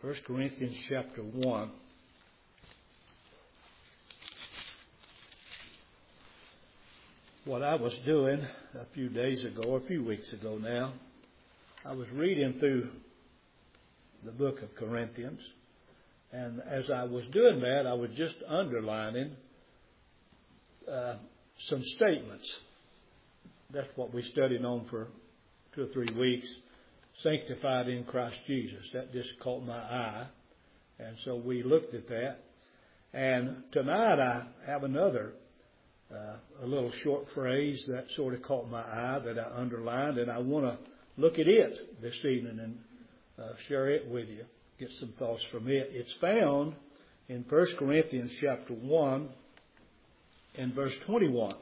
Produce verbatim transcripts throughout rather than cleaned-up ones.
First Corinthians chapter one. What I was doing a few days ago, or a few weeks ago now, I was reading through the book of Corinthians. And as I was doing that, I was just underlining uh, some statements. That's what we studied on for two or three weeks. Sanctified in Christ Jesus. That just caught my eye. And so we looked at that. And tonight I have another, uh, a little short phrase that sort of caught my eye that I underlined. And I want to look at it this evening and uh, share it with you. Get some thoughts from it. It's found in First Corinthians chapter one and verse twenty-one.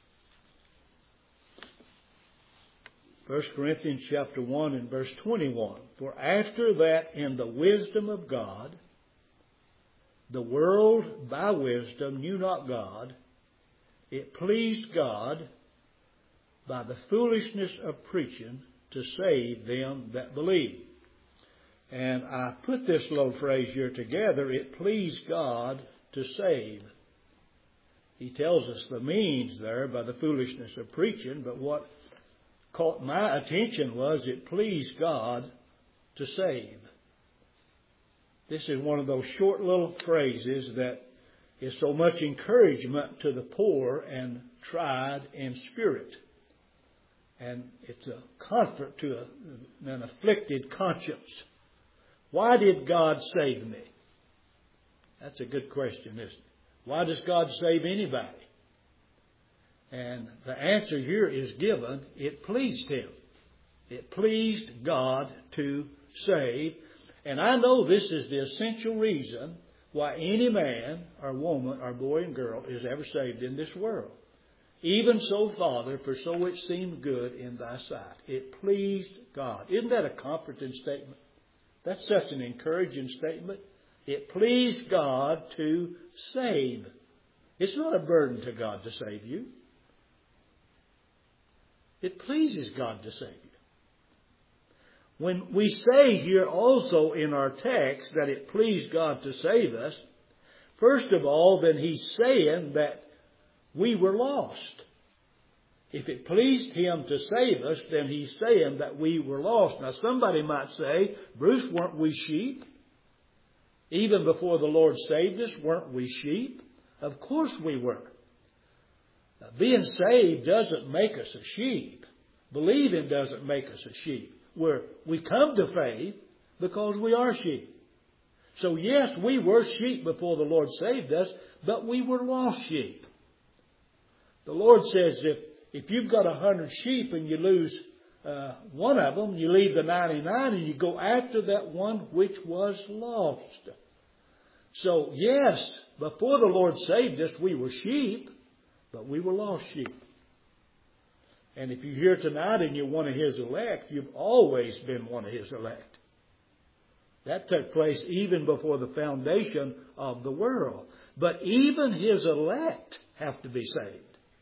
First Corinthians chapter one and verse twenty-one. For after that in the wisdom of God, the world by wisdom knew not God. It pleased God by the foolishness of preaching to save them that believe. And I put this little phrase here together. It pleased God to save. He tells us the means there by the foolishness of preaching, but what caught my attention was it pleased God to save. This is one of those short little phrases that is so much encouragement to the poor and tried in spirit. And it's a comfort to a, an afflicted conscience. Why did God save me? That's a good question, isn't it? Why does God save anybody? And the answer here is given, it pleased Him. It pleased God to save. And I know this is the essential reason why any man or woman or boy and girl is ever saved in this world. Even so, Father, for so it seemed good in thy sight. It pleased God. Isn't that a comforting statement? That's such an encouraging statement. It pleased God to save. It's not a burden to God to save you. It pleases God to save you. When we say here also in our text that it pleased God to save us, first of all, then He's saying that we were lost. If it pleased Him to save us, then He's saying that we were lost. Now somebody might say, Bruce, weren't we sheep? Even before the Lord saved us, weren't we sheep? Of course we were. Now, being saved doesn't make us a sheep. Believing doesn't make us a sheep. We're, we come to faith because we are sheep. So yes, we were sheep before the Lord saved us, but we were lost sheep. The Lord says if, if you've got a hundred sheep and you lose uh, one of them, you leave the ninety-nine and you go after that one which was lost. So yes, before the Lord saved us, we were sheep, but we were lost sheep. And if you're here tonight and you're one of His elect, you've always been one of His elect. That took place even before the foundation of the world. But even His elect have to be saved.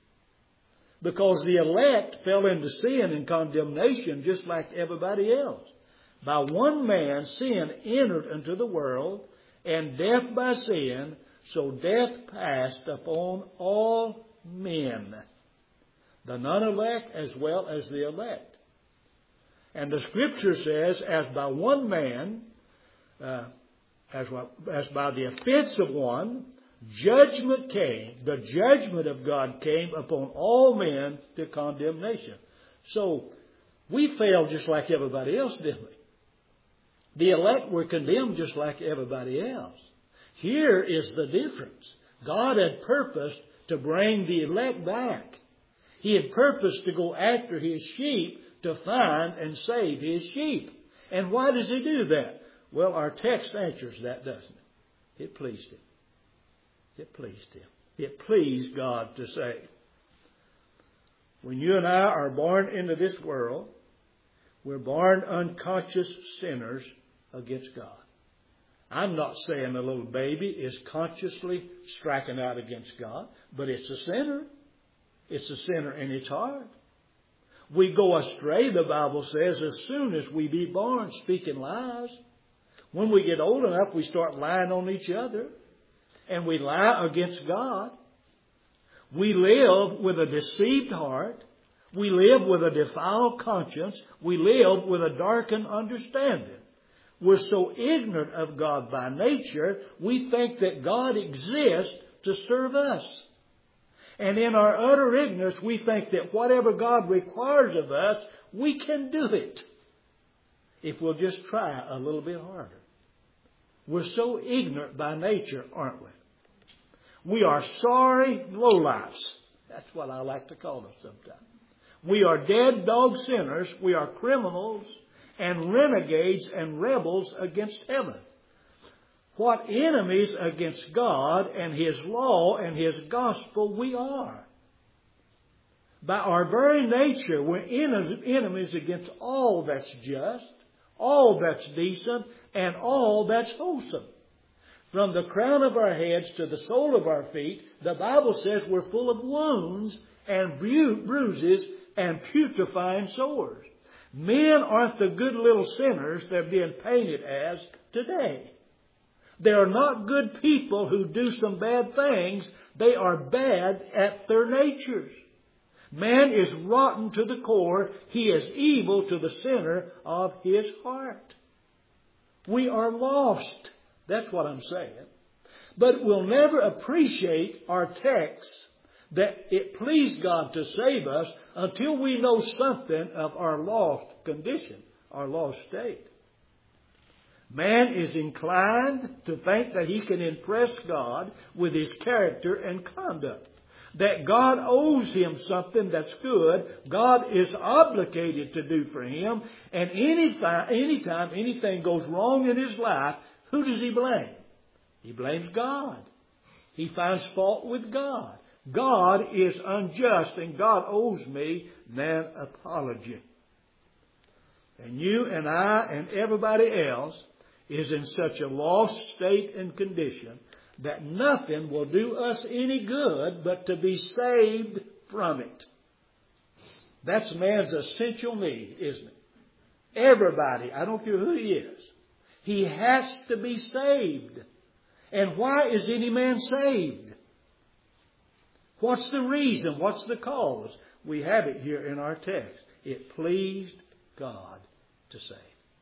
Because the elect fell into sin and condemnation just like everybody else. By one man sin entered into the world, and death by sin, so death passed upon all men. The non-elect as well as the elect. And the Scripture says, as by one man, uh, as, well, as by the offense of one, judgment came. The judgment of God came upon all men to condemnation. So we failed just like everybody else, didn't we? The elect were condemned just like everybody else. Here is the difference. God had purposed to bring the elect back. He had purposed to go after His sheep to find and save His sheep. And why does He do that? Well, our text answers that, doesn't it? It pleased Him. It pleased Him. It pleased God to save. When you and I are born into this world, we're born unconscious sinners against God. I'm not saying a little baby is consciously striking out against God, but it's a sinner. It's a sinner in its heart. We go astray, the Bible says, as soon as we be born, speaking lies. When we get old enough, we start lying on each other. And we lie against God. We live with a deceived heart. We live with a defiled conscience. We live with a darkened understanding. We're so ignorant of God by nature, we think that God exists to serve us. And in our utter ignorance, we think that whatever God requires of us, we can do it. If we'll just try a little bit harder. We're so ignorant by nature, aren't we? We are sorry lowlifes. That's what I like to call them sometimes. We are dead dog sinners. We are criminals and renegades and rebels against heaven. What enemies against God and His law and His gospel we are. By our very nature, we're enemies against all that's just, all that's decent, and all that's wholesome. From the crown of our heads to the sole of our feet, the Bible says we're full of wounds and bru- bruises and putrefying sores. Men aren't the good little sinners they're being painted as today. They are not good people who do some bad things. They are bad at their natures. Man is rotten to the core. He is evil to the center of his heart. We are lost. That's what I'm saying. But we'll never appreciate our text that it pleased God to save us until we know something of our lost condition, our lost state. Man is inclined to think that he can impress God with his character and conduct. That God owes him something that's good. God is obligated to do for him. And anytime, anytime anything goes wrong in his life, who does he blame? He blames God. He finds fault with God. God is unjust and God owes me an apology. And you and I and everybody else is in such a lost state and condition that nothing will do us any good but to be saved from it. That's man's essential need, isn't it? Everybody, I don't care who he is, he has to be saved. And why is any man saved? What's the reason? What's the cause? We have it here in our text. It pleased God to save.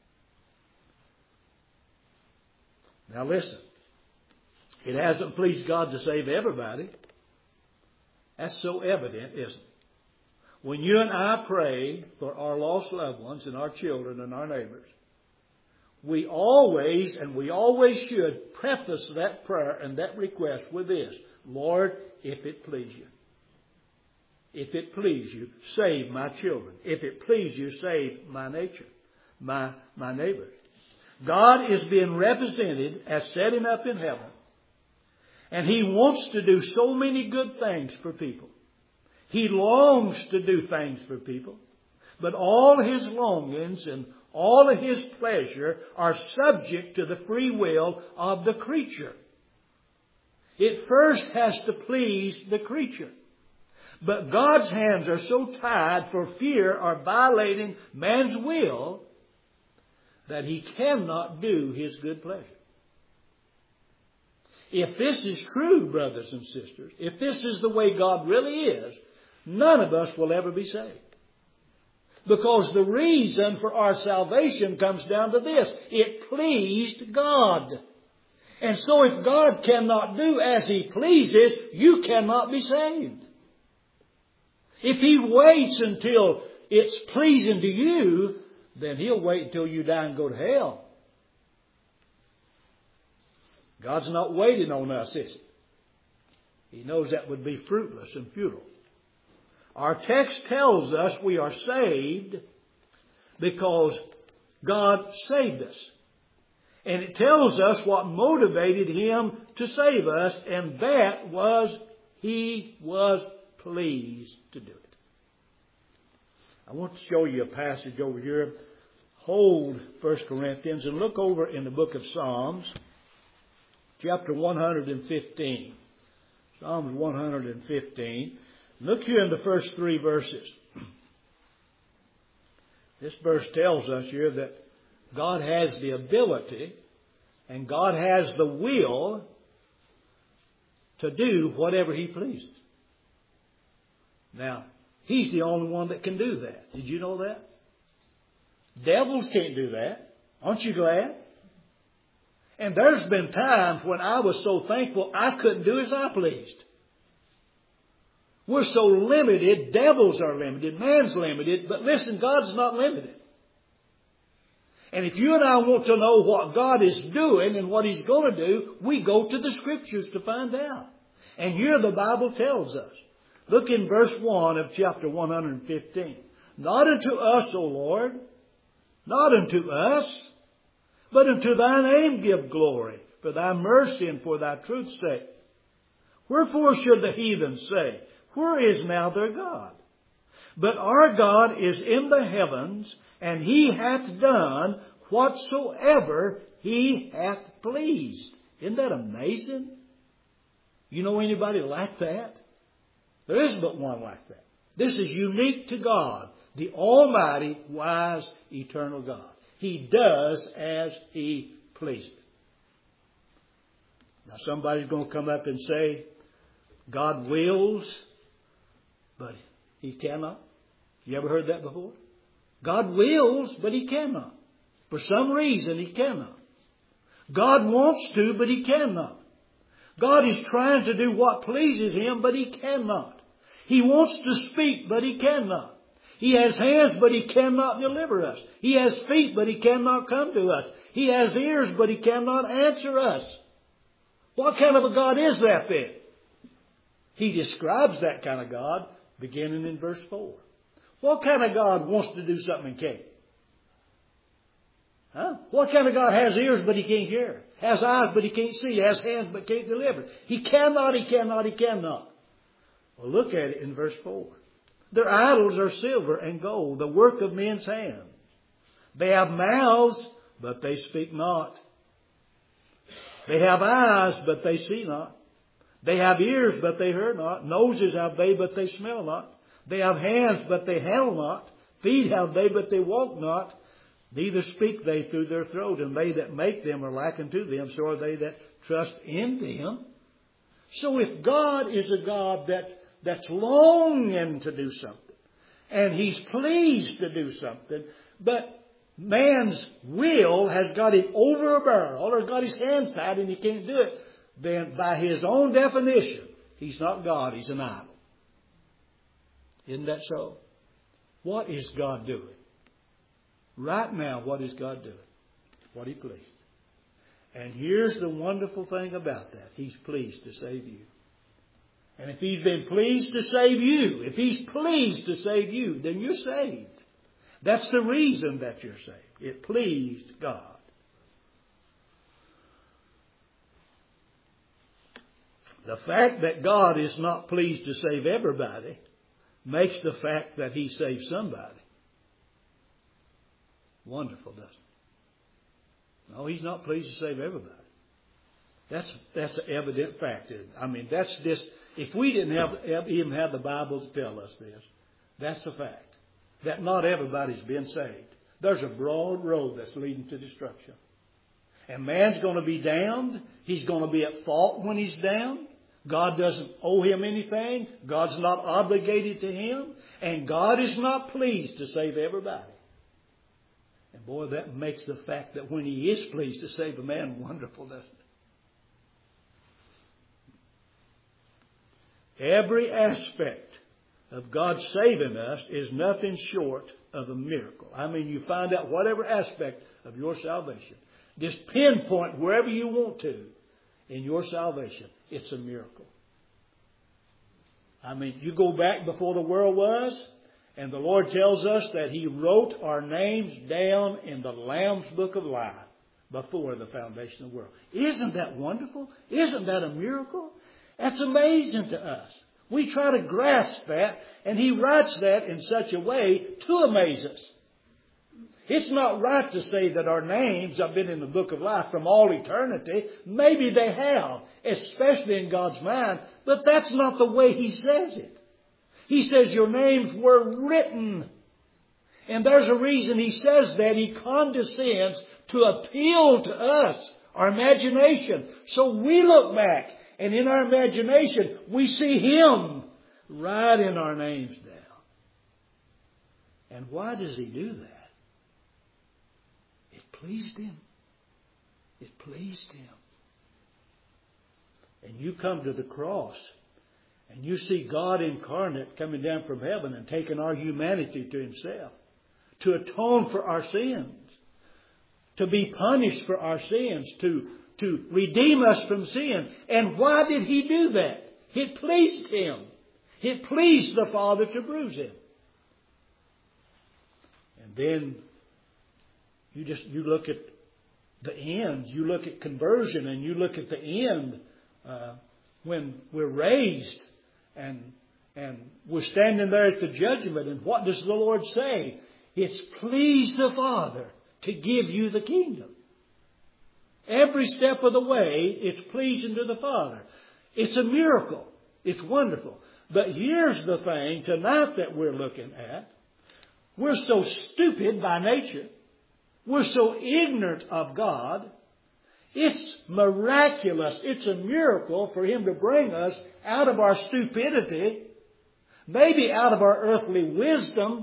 Now listen. It hasn't pleased God to save everybody. That's so evident, isn't it? When you and I pray for our lost loved ones and our children and our neighbors, we always, and we always should, preface that prayer and that request with this: Lord, if it please you. If it please you, save my children. If it please you, save my nature, my, my neighbors. God is being represented as setting up in heaven. And He wants to do so many good things for people. He longs to do things for people. But all His longings and all of His pleasure are subject to the free will of the creature. It first has to please the creature. But God's hands are so tied for fear of violating man's will that He cannot do His good pleasure. If this is true, brothers and sisters, if this is the way God really is, none of us will ever be saved. Because the reason for our salvation comes down to this: it pleased God. And so if God cannot do as He pleases, you cannot be saved. If He waits until it's pleasing to you, then He'll wait until you die and go to hell. God's not waiting on us, is He? He knows that would be fruitless and futile. Our text tells us we are saved because God saved us. And it tells us what motivated Him to save us, and that was He was pleased to do it. I want to show you a passage over here. Hold First Corinthians and look over in the book of Psalms, chapter one hundred fifteen. Psalms one hundred fifteen. Look here in the first three verses. This verse tells us here that God has the ability And God has the will to do whatever He pleases. Now, He's the only one that can do that. Did you know that? Devils can't do that. Aren't you glad? And there's been times when I was so thankful I couldn't do as I pleased. We're so limited. Devils are limited. Man's limited. But listen, God's not limited. And if you and I want to know what God is doing and what He's going to do, we go to the Scriptures to find out. And here the Bible tells us. Look in verse one of chapter one hundred fifteen. Not unto us, O Lord, not unto us, but unto Thy name give glory, for Thy mercy and for Thy truth's sake. Wherefore should the heathen say, where is now their God? But our God is in the heavens, and He hath done whatsoever He hath pleased. Isn't that amazing? You know anybody like that? There is but one like that. This is unique to God, the Almighty, wise, eternal God. He does as He pleases. Now somebody's going to come up and say, God wills, but He cannot. You ever heard that before? God wills, but He cannot. For some reason, He cannot. God wants to, but He cannot. God is trying to do what pleases Him, but He cannot. He wants to speak, but He cannot. He has hands, but He cannot deliver us. He has feet, but He cannot come to us. He has ears, but He cannot answer us. What kind of a God is that then? He describes that kind of God beginning in verse four. What kind of God wants to do something and can't? Huh? What kind of God has ears but He can't hear? Has eyes but He can't see? Has hands but can't deliver? He cannot, He cannot, He cannot. Well, look at it in verse four. Their idols are silver and gold, the work of men's hands. They have mouths, but they speak not. They have eyes, but they see not. They have ears, but they hear not. Noses have they, but they smell not. They have hands, but they handle not. Feet have they, but they walk not. Neither speak they through their throat, and they that make them are like unto them, so are they that trust in them. So if God is a God that that's longing to do something, and He's pleased to do something, but man's will has got him over a barrel, or got his hands tied and he can't do it, then by His own definition, He's not God, He's an idol. Isn't that so? What is God doing? Right now, what is God doing? What He pleased. And here's the wonderful thing about that. He's pleased to save you. And if He's been pleased to save you, if He's pleased to save you, then you're saved. That's the reason that you're saved. It pleased God. The fact that God is not pleased to save everybody makes the fact that He saved somebody wonderful, doesn't it? No, He's not pleased to save everybody. That's that's an evident fact. I mean, that's just, if we didn't have even have the Bible to tell us this, that's a fact. That not everybody's been saved. There's a broad road that's leading to destruction. And man's going to be damned. He's going to be at fault when he's down. God doesn't owe him anything. God's not obligated to him. And God is not pleased to save everybody. And boy, that makes the fact that when He is pleased to save a man wonderful, doesn't it? Every aspect of God saving us is nothing short of a miracle. I mean, you find out whatever aspect of your salvation. Just pinpoint wherever you want to in your salvation. It's a miracle. I mean, you go back before the world was, and the Lord tells us that He wrote our names down in the Lamb's Book of Life before the foundation of the world. Isn't that wonderful? Isn't that a miracle? That's amazing to us. We try to grasp that, and He writes that in such a way to amaze us. It's not right to say that our names have been in the book of life from all eternity. Maybe they have, especially in God's mind, but that's not the way He says it. He says your names were written. And there's a reason He says that. He condescends to appeal to us our imagination. So we look back, and in our imagination, we see Him writing our names down. And why does He do that? It pleased Him. It pleased Him. And you come to the cross, and you see God incarnate coming down from heaven and taking our humanity to Himself to atone for our sins, to be punished for our sins, to, to redeem us from sin. And why did He do that? It pleased Him. It pleased the Father to bruise Him. And then you just you look at the end. You look at conversion, and you look at the end uh, when we're raised and and we're standing there at the judgment. And what does the Lord say? It's pleased the Father to give you the kingdom. Every step of the way, it's pleasing to the Father. It's a miracle. It's wonderful. But here's the thing tonight that we're looking at. We're so stupid by nature. We're so ignorant of God. It's miraculous. It's a miracle for Him to bring us out of our stupidity, maybe out of our earthly wisdom,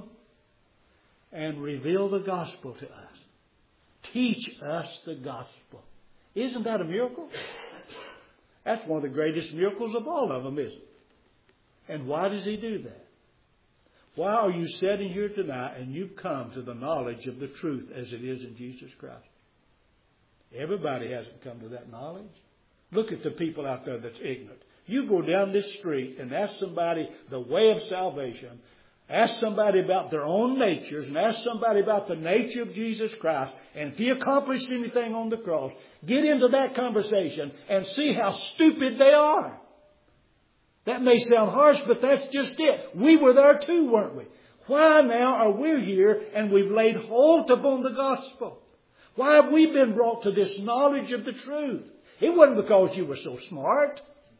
and reveal the gospel to us. Teach us the gospel. Isn't that a miracle? That's one of the greatest miracles of all of them, isn't it? And why does He do that? Why are you sitting here tonight and you've come to the knowledge of the truth as it is in Jesus Christ? Everybody hasn't come to that knowledge. Look at the people out there that's ignorant. You go down this street and ask somebody the way of salvation. Ask somebody about their own natures and ask somebody about the nature of Jesus Christ. And if He accomplished anything on the cross, get into that conversation and see how stupid they are. That may sound harsh, but that's just it. We were there too, weren't we? Why now are we here and we've laid hold upon the gospel? Why have we been brought to this knowledge of the truth? It wasn't because you were so smart.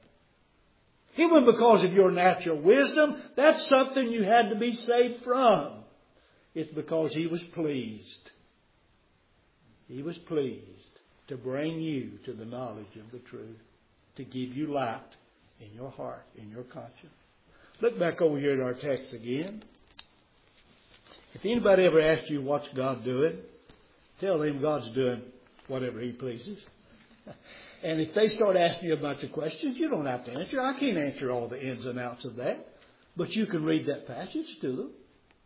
It wasn't because of your natural wisdom. That's something you had to be saved from. It's because He was pleased. He was pleased to bring you to the knowledge of the truth, to give you light in your heart, in your conscience. Look back over here at our text again. If anybody ever asks you what's God doing, tell them God's doing whatever He pleases. And if they start asking you a bunch of questions, you don't have to answer. I can't answer all the ins and outs of that. But you can read that passage to them.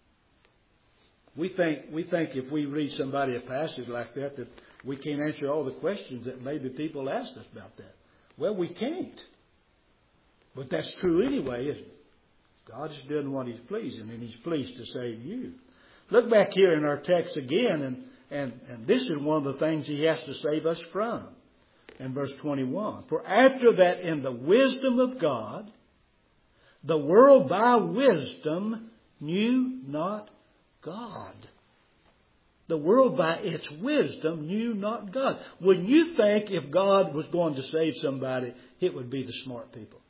We think, we think if we read somebody a passage like that, that we can't answer all the questions that maybe people asked us about that. Well, we can't. But that's true anyway, isn't it? God is doing what He's pleasing, and He's pleased to save you. Look back here in our text again, and, and, and this is one of the things He has to save us from. In verse twenty-one, for after that in the wisdom of God, the world by wisdom knew not God. The world by its wisdom knew not God. When you think if God was going to save somebody, it would be the smart people.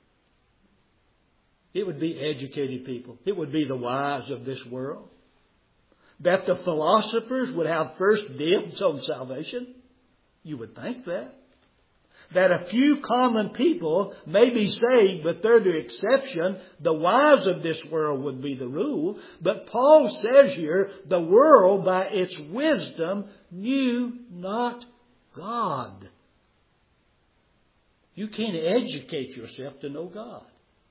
It would be educated people. It would be the wise of this world. That the philosophers would have first dibs on salvation. You would think that. That a few common people may be saved, but they're the exception. The wise of this world would be the rule. But Paul says here, the world by its wisdom knew not God. You can't educate yourself to know God.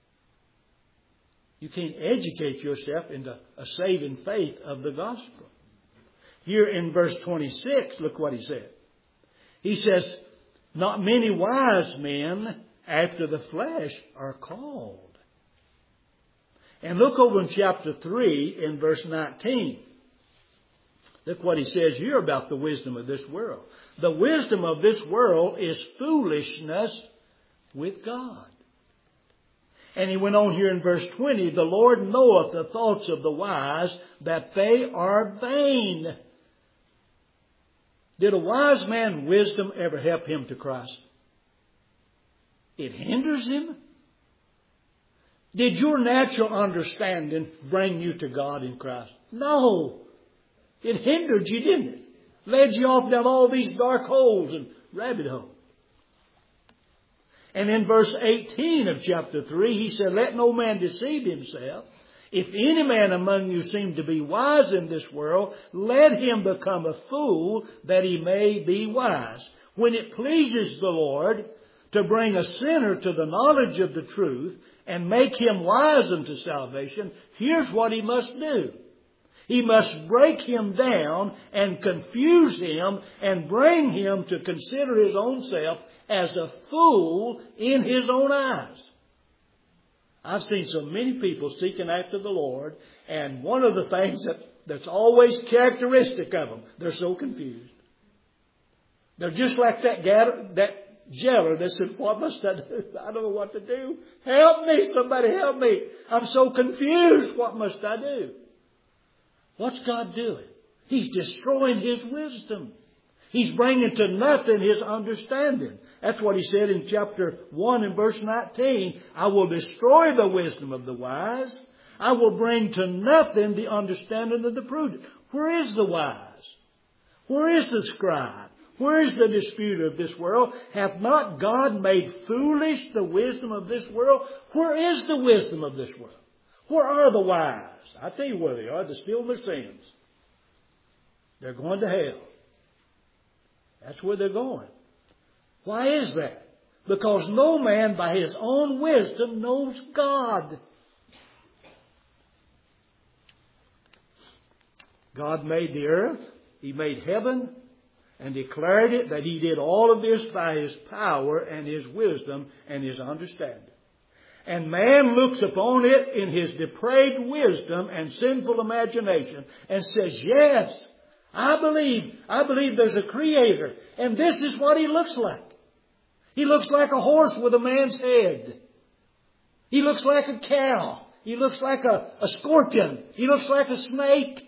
You can't educate yourself into a saving faith of the gospel. Here in verse twenty-six, look what he said. He says, not many wise men after the flesh are called. And look over in chapter three in verse nineteen. Look what he says here about the wisdom of this world. The wisdom of this world is foolishness with God. And he went on here in verse twenty, the Lord knoweth the thoughts of the wise, that they are vain. Did a wise man's wisdom ever help him to Christ? It hinders him. Did your natural understanding bring you to God in Christ? No. It hindered you, didn't it? Led you off down all these dark holes and rabbit hole. And in verse eighteen of chapter three, he said, let no man deceive himself. If any man among you seem to be wise in this world, let him become a fool that he may be wise. When it pleases the Lord to bring a sinner to the knowledge of the truth and make him wise unto salvation, here's what he must do. He must break him down and confuse him and bring him to consider his own self as a fool in his own eyes. I've seen so many people seeking after the Lord, and one of the things that, that's always characteristic of them, they're so confused. They're just like that, that jailer that said, what must I do? I don't know what to do. Help me, somebody help me. I'm so confused. What must I do? What's God doing? He's destroying his wisdom. He's bringing to nothing his understanding. That's what he said in chapter one and verse nineteen. I will destroy the wisdom of the wise. I will bring to nothing the understanding of the prudent. Where is the wise? Where is the scribe? Where is the disputer of this world? Hath not God made foolish the wisdom of this world? Where is the wisdom of this world? Where are the wise? I tell you where they are. They're still in their sins. They're going to hell. That's where they're going. Why is that? Because no man by his own wisdom knows God. God made the earth. He made heaven and declared it that he did all of this by his power and his wisdom and his understanding. And man looks upon it in his depraved wisdom and sinful imagination and says, yes, I believe, I believe there's a creator. And this is what he looks like. He looks like a horse with a man's head. He looks like a cow. He looks like a, a scorpion. He looks like a snake.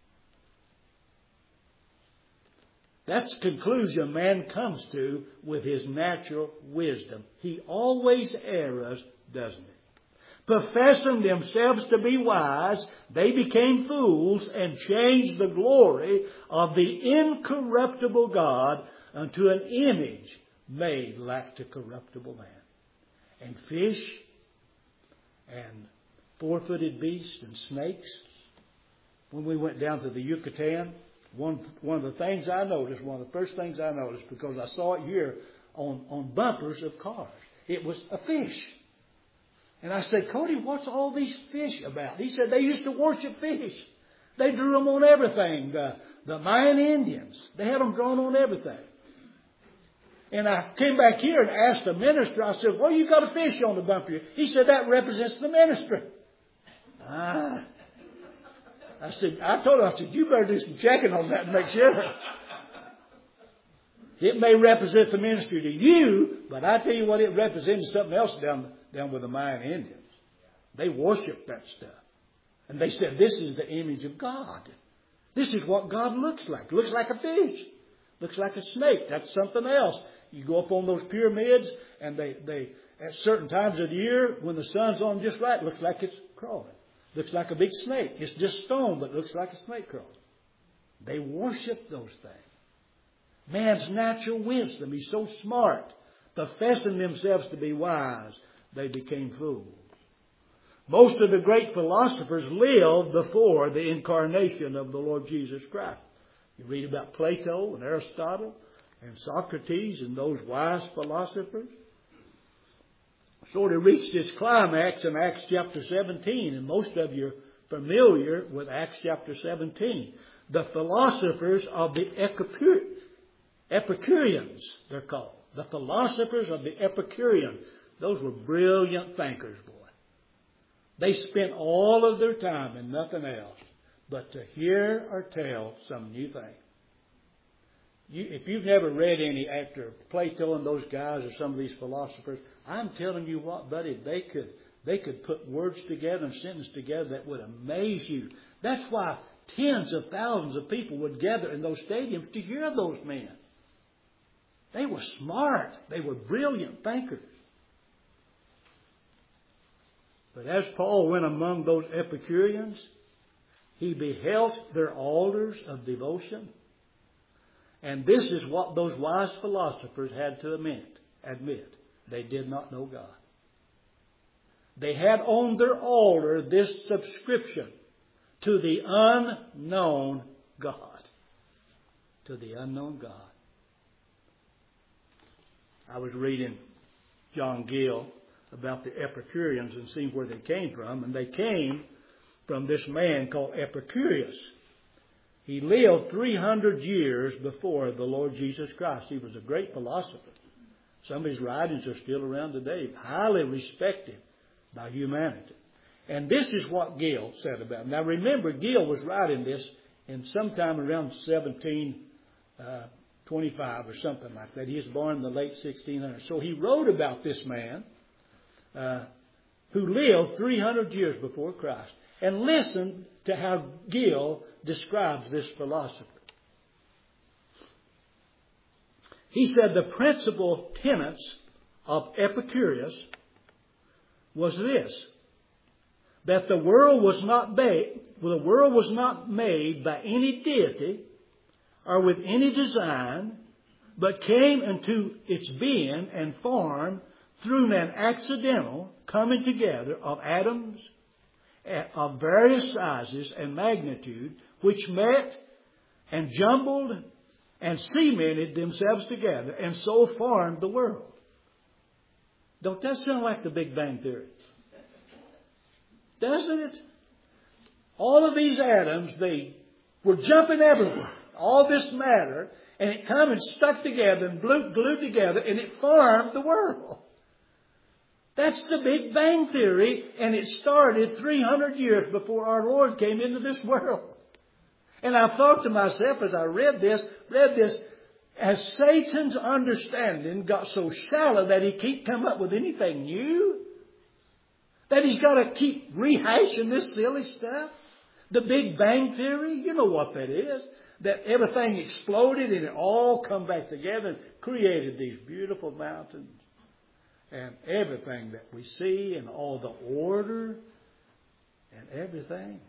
That's the conclusion man comes to with his natural wisdom. He always errs, doesn't he? Professing themselves to be wise, they became fools and changed the glory of the incorruptible God unto an image made like to corruptible man. And fish and four-footed beasts and snakes. When we went down to the Yucatan, one, one of the things I noticed, one of the first things I noticed, because I saw it here on, on bumpers of cars, it was a fish. And I said, Cody, what's all these fish about? He said, they used to worship fish. They drew them on everything. The, the Mayan Indians, they had them drawn on everything. And I came back here and asked the minister, I said, well, you got a fish on the bumper. He said, that represents the ministry. Ah. I said, I told him, I said, you better do some checking on that and make sure. It may represent the ministry to you, but I tell you what, it represents something else down, down with the Mayan Indians. They worship that stuff. And they said, this is the image of God. This is what God looks like. Looks like a fish. Looks like a snake. That's something else. You go up on those pyramids, and they, they at certain times of the year, when the sun's on just right, it looks like it's crawling. Looks like a big snake. It's just stone, but looks like a snake crawling. They worship those things. Man's natural wisdom. He's so smart. Professing themselves to be wise, they became fools. Most of the great philosophers lived before the incarnation of the Lord Jesus Christ. You read about Plato and Aristotle and Socrates and those wise philosophers. Sort of reached its climax in Acts chapter seventeen, and most of you are familiar with Acts chapter seventeen. The philosophers of the Epicure, Epicureans, they're called. The philosophers of the Epicurean. Those were brilliant thinkers, boy. They spent all of their time in nothing else but to hear or tell some new thing. You, if you've never read any after Plato and those guys or some of these philosophers, I'm telling you what, buddy, they could they could put words together and sentences together that would amaze you. That's why tens of thousands of people would gather in those stadiums to hear those men. They were smart. They were brilliant thinkers. But as Paul went among those Epicureans, he beheld their altars of devotion And this is what those wise philosophers had to admit. admit. They did not know God. They had on their altar this subscription to the unknown God. To the unknown God. I was reading John Gill about the Epicureans and seeing where they came from. And they came from this man called Epicurus. He lived three hundred years before the Lord Jesus Christ. He was a great philosopher. Some of his writings are still around today, highly respected by humanity. And this is what Gill said about him. Now remember, Gill was writing this in sometime around seventeen twenty-five or something like that. He was born in the late sixteen hundreds. So he wrote about this man uh, who lived three hundred years before Christ. And listen to how Gill describes this philosopher. He said the principal tenets of Epicurus was this: that the world was not made, the world was not made by any deity or with any design, but came into its being and form through an accidental coming together of atoms of various sizes and magnitude, which met and jumbled and cemented themselves together, and so formed the world. Don't that sound like the Big Bang Theory? Doesn't it? All of these atoms, they were jumping everywhere. All this matter, and it come and stuck together and glued, glued together, and it formed the world. That's the Big Bang Theory, and it started three hundred years before our Lord came into this world. And I thought to myself as I read this, read this, has Satan's understanding got so shallow that he can't come up with anything new? That he's got to keep rehashing this silly stuff? The Big Bang Theory, you know what that is. That everything exploded and it all come back together and created these beautiful mountains. And everything that we see and all the order and everything.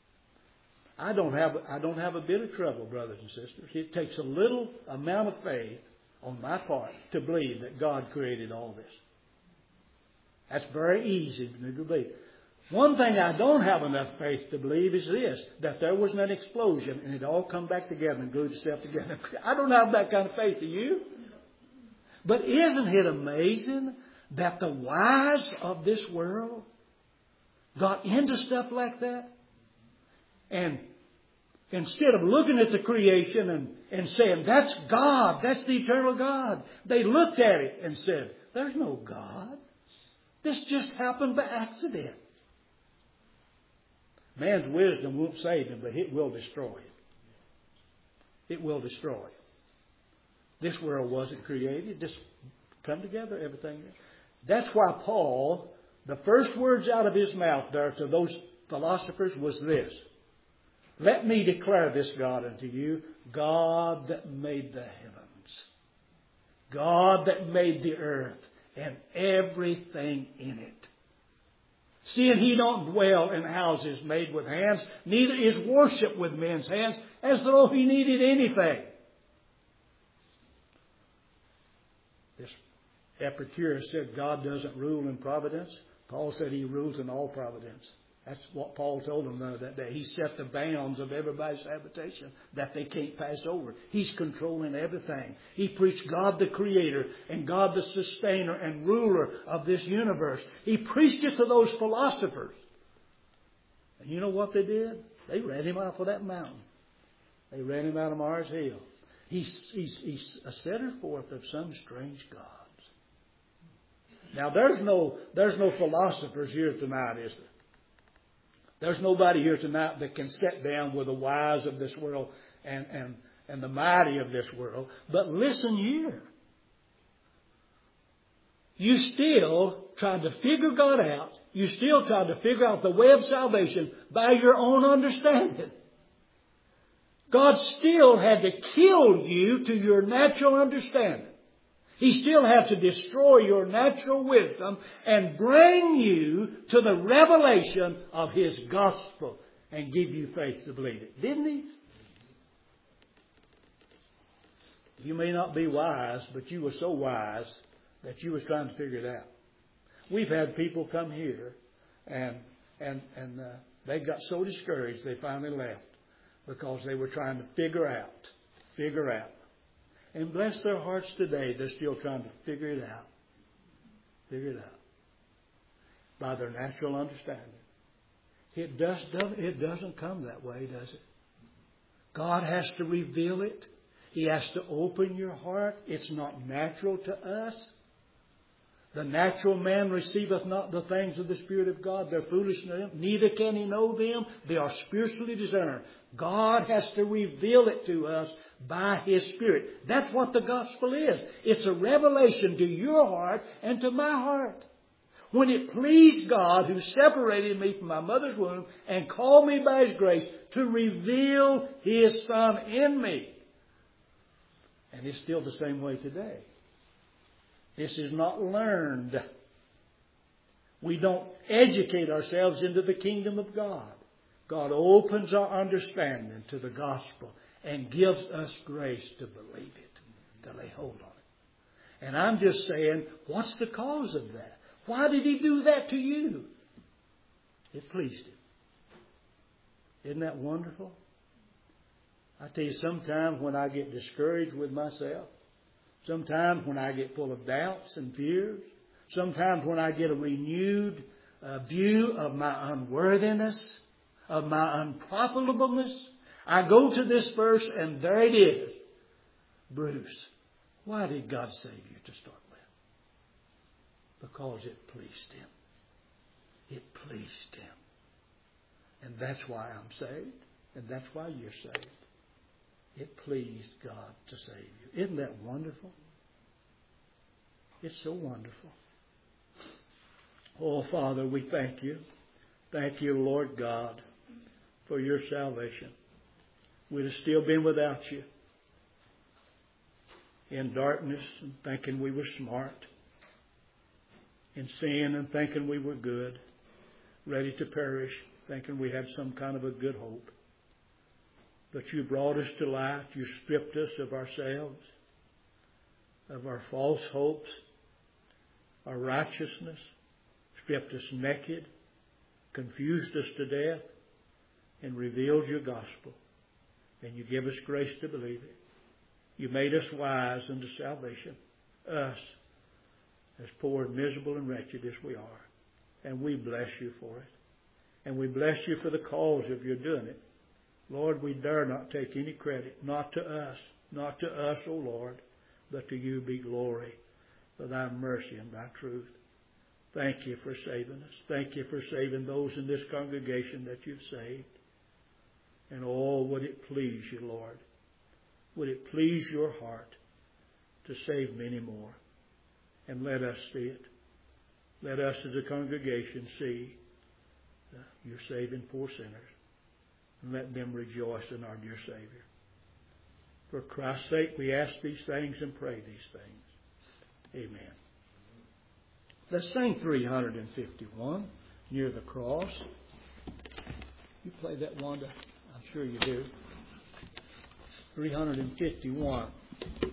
I don't have I don't have a bit of trouble, brothers and sisters. It takes a little amount of faith on my part to believe that God created all this. That's very easy to believe. One thing I don't have enough faith to believe is this, that there was an explosion and it all come back together and glued itself together. I don't have that kind of faith, do you? But isn't it amazing that the wise of this world got into stuff like that? And instead of looking at the creation and, and saying, that's God, that's the eternal God, they looked at it and said, there's no God. This just happened by accident. Man's wisdom won't save him, but it will destroy him. It will destroy him. This world wasn't created. Just come together, everything. That's why Paul, the first words out of his mouth there to those philosophers was this: let me declare this God unto you, God that made the heavens, God that made the earth and everything in it. Seeing he don't dwell in houses made with hands, neither is worship with men's hands, as though he needed anything. This Epicurus said God doesn't rule in providence. Paul said he rules in all providence. That's what Paul told them though, that day. He set the bounds of everybody's habitation that they can't pass over. He's controlling everything. He preached God the Creator and God the Sustainer and Ruler of this universe. He preached it to those philosophers. And you know what they did? They ran him off of that mountain. They ran him out of Mars Hill. He's, he's, he's a setter forth of some strange gods. Now there's no, there's no philosophers here tonight, is there? There's nobody here tonight that can sit down with the wise of this world and, and, and the mighty of this world. But listen here. You still try to figure God out. You still try to figure out the way of salvation by your own understanding. God still had to kill you to your natural understanding. He still had to destroy your natural wisdom and bring you to the revelation of His gospel and give you faith to believe it. Didn't He? You may not be wise, but you were so wise that you was trying to figure it out. We've had people come here, and and and uh, they got so discouraged they finally left because they were trying to figure out, figure out. And bless their hearts today, they're still trying to figure it out, figure it out by their natural understanding. It does it doesn't come that way, does it? God has to reveal it. He has to open your heart. It's not natural to us. The natural man receiveth not the things of the Spirit of God. They're foolish to him. Neither can he know them. They are spiritually discerned. God has to reveal it to us by His Spirit. That's what the gospel is. It's a revelation to your heart and to my heart. When it pleased God, who separated me from my mother's womb and called me by His grace to reveal His Son in me. And it's still the same way today. This is not learned. We don't educate ourselves into the kingdom of God. God opens our understanding to the gospel and gives us grace to believe it, to lay hold on it. And I'm just saying, what's the cause of that? Why did He do that to you? It pleased Him. Isn't that wonderful? I tell you, sometimes when I get discouraged with myself, sometimes when I get full of doubts and fears, sometimes when I get a renewed uh, view of my unworthiness, of my unprofitableness, I go to this verse and there it is. Bruce, why did God save you to start with? Because it pleased Him. It pleased Him. And that's why I'm saved. And that's why you're saved. It pleased God to save you. Isn't that wonderful? It's so wonderful. Oh, Father, we thank you. Thank you, Lord God, for your salvation. We'd have still been without you. In darkness and thinking we were smart. In sin and thinking we were good. Ready to perish, thinking we had some kind of a good hope. But you brought us to light. You stripped us of ourselves, of our false hopes, our righteousness, stripped us naked, confused us to death, and revealed your gospel. And you give us grace to believe it. You made us wise unto salvation, us, as poor and miserable and wretched as we are. And we bless you for it. And we bless you for the cause of your doing it. Lord, we dare not take any credit, not to us, not to us, O Lord, but to you be glory for thy mercy and thy truth. Thank you for saving us. Thank you for saving those in this congregation that you've saved. And oh, would it please you, Lord? Would it please your heart to save many more? And let us see it. Let us as a congregation see uh, you're saving poor sinners. And let them rejoice in our dear Savior. For Christ's sake, we ask these things and pray these things. Amen. Let's sing three hundred fifty-one, Near the Cross. You play that, Wanda? I'm sure you do. three hundred fifty-one.